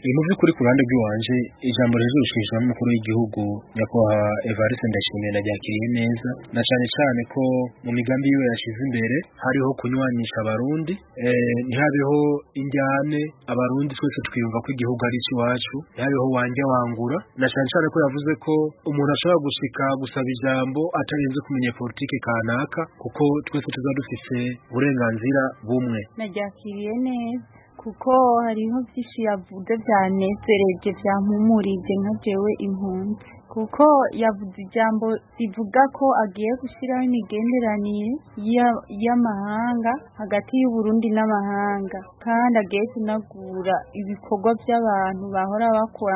Mu by'ukuri ku ruhande rw'iwanje ijambo rizoshishwa n'umukuru w'igihugu nyakubahwa Evariste Ndayishimiye naryakiriye neza, na cane cane ko mu migambi yiwe yashize imbere hariho kunywanisha abarundi, ntihabeho indyane, abarundi twese twiyumva ko igihugu ari iwacu, ntihabeho wanje wangura, na cane cane ko yavuze ko umuntu ashobora gushika gusaba ijambo atarenze kumenya politike kanaka, kuko twese tuza dufise uburenganzira bumwe. Naryakiriye neza kuko hariho vyinshi yavuze vyanezereje vyampumurije nka jewe impunzi, kuko yavuze ijambo rivuga ko agiye gushiraho imigenderanire y'amahanga hagati y'Uburundi n'amahanga, kandi agiye kunagura ibikorwa vy'abantu bahora bakora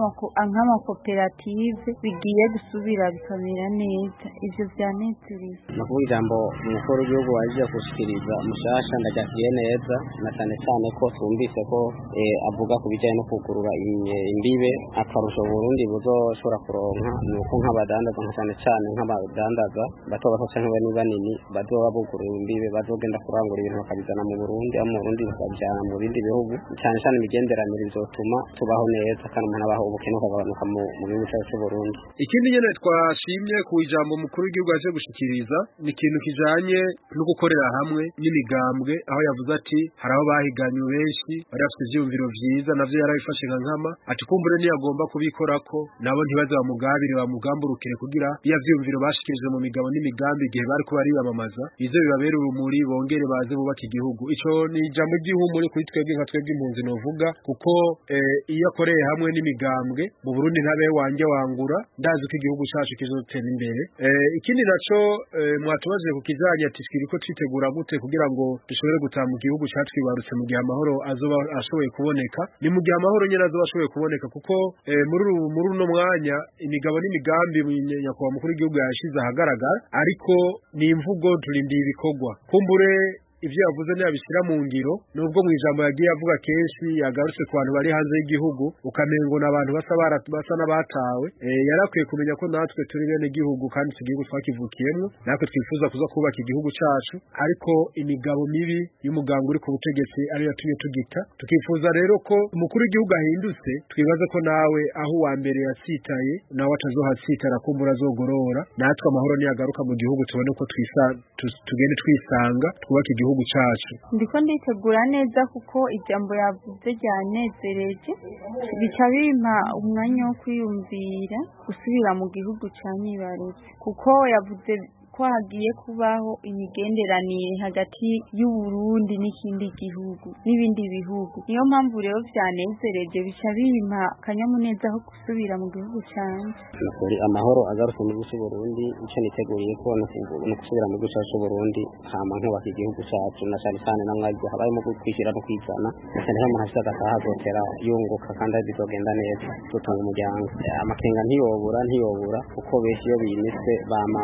nk'amakoperative bigiye gusubira bikamera neza. Ivyo vyanezereye. Nakuvuga ijambo umukuru w'igihugu waje gushikiriza mushasha ndaryakiriye neza, na cane cane ko twumvise ko avuga ku bijanye no kugurura imbibe, akarusho Burundi buzoshobora kuronka nuko nk'abadandaza nka cane cane nk'abadandaza bato bato canke banini bazoba buguruye imbibe, bazogenda kurangura ibintu bakabizana mu Burundi, mu Burundi bakabijana mu bindi bihugu, cane cane imigenderanire bizotuma tubaho neza kandi umuntu abaho ubukene ukagabanuka mu gihugu cyacu cy'u Burundi. Ikindi nyene twashimye ku ijambo umukuru w'igihugu yaje gushikiriza ni ikintu kijanye no gukorera hamwe n'imigambwe, aho yavuze ati hari aho bahiganywe benshi bari bafite ivyumviro vyiza, navyo yarabifashe nka nkama, ati kumbure niyagomba kubikorako nabo ntibaze bamugabire bamugamburukire kugira iya vyumviro bashikirije mu migabo n'imigambi igihe bari kuba bariyamamaza ivyo bibabera urumuri bongere baze bubaka igihugu. Ico ni ijambo ry'ihumure kuri twebwe nka twebwe impunzi novuga, kuko iyo akoreye hamwe n'imigambwe mu Burundi ntabe wanje wangura, ndazi ko igihugu cacu kizotera imbere. Ikindi naco mwatubajije ku kijanye ati twiriko twitegura gute kugira ngo dushobore gutaha mu gihugu catwibarutse mu gihe amahoro azoba ashoboye kuboneka. Ni mu gihe amahoro nyene azoba ashoboye kuboneka, kuko muri uno mwanya imigabo n'imigambi nyakubahwa mukuru w'igihugu yashize ahagaragara, ariko ni imvugo, turindiye ibikorwa. Kumbure ivyo yavuze ntiyabishira mu ngiro, nubwo mu ijambo yagiye avuga kenshi yagarutse ku bantu bari hanze y'igihugu, ukamengo n'abantu basa n'abatawe. Yarakwiye kumenya ko natwe turi bene igihugu kandi iki gihugu twakivukiyemwo, natwe twifuza kuza kubaka igihugu cacu, ariko imigabo mibi y'umuganga uri ku butegetsi ariyo yatumye tugita. Tukifuza rero ko umukuru w'igihugu ahindutse, twibaze ko nawe aho uwa mbere yatsitaye nawe atazohatsitara, kumbura azogorora, natwe amahoro niyagaruka mu gihugu tubone ko tugende twisanga twubaka igihugu cacu. Ndiko nditegura neza kuko ijambo yavuze ryanezereje, bica bimpa umwanya wo kwiyumvira gusubira mu gihugu canyibarutse, kuko yavuze ko hagiye kubaho imigenderanire hagati y'Uburundi n'ikindi gihugu n'ibindi bihugu. Niyo mpamvu rero vyanezereje, bica bimpa akanyamuneza ho gusubira mu gihugu canje. Nukuri amahoro agarutse mu gihugu cy'u Burundi, ico niteguriye ko no gusubira mu gihugu cyacu cy'u Burundi, hama nkubaka igihugu cacu, na cane cane namwaje habayemo kwishira no kwizana, cyane hamwe hashaka hazotera yunguka kandi bizogenda neza, tutunga umuryango. Amakenga ntiyobura kuko benshi iyo bimitse bama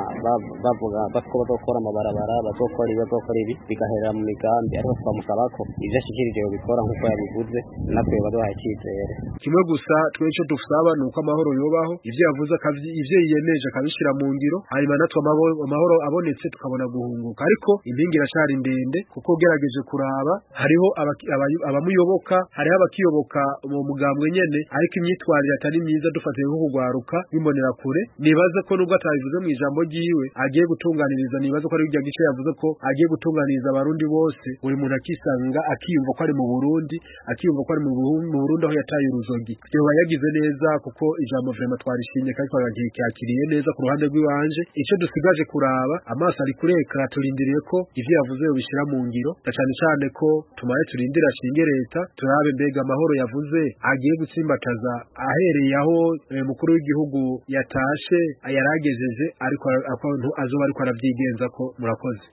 bavuga bazokora amabarabara, bazokora ibi bigahera mu migambi, ariko twamusaba ko ivyo ashikirije bikora nkuko yabivuze, natwe baduhaye icyizere. Kimwe gusa twese dusaba nuko amahoro yobaho, ivyo yavuze ivyo yiyemeje akabishira mu ngiro, hanyuma natwe amahoro abonetse tukabona guhunguka. Ariko impingi iracari ndende, kuko ugerageje kuraba hariho abamuyoboka, hariho abakiyoboka mu mugambwe nyene, ariko imyitwarire atari myiza dufatiye nko kugwaruka bimbonera kure. Nibaze ko nubwo atabivuze mu ijambo ryiwe agiye gutunganiriza, nibaze ko ari irya gice yavuze ko agiye gutunganiriza abarundi bose, buri muntu akisanga akiyumva ko ari mu Burundi, akiyumva ko ari mu Burundi aho yataye uruzogi. Yoba yagize neza, kuko ijambo vraiment twarishimye kandi twararyakiriye neza ku ruhande rw'iwanje. Ico dusigaje kuraba, amaso ari kurekara, turindiriye ko ivyo yavuze yobishira mu ngiro, na cane cane ko tumaye turindira ashinge leta, turabe mbega amahoro yavuze agiye gutsimbataza ahereye aho mukuru w'igihugu yatashe yaragejeje, ariko azoba ariko aravyigenza ko. Murakoze.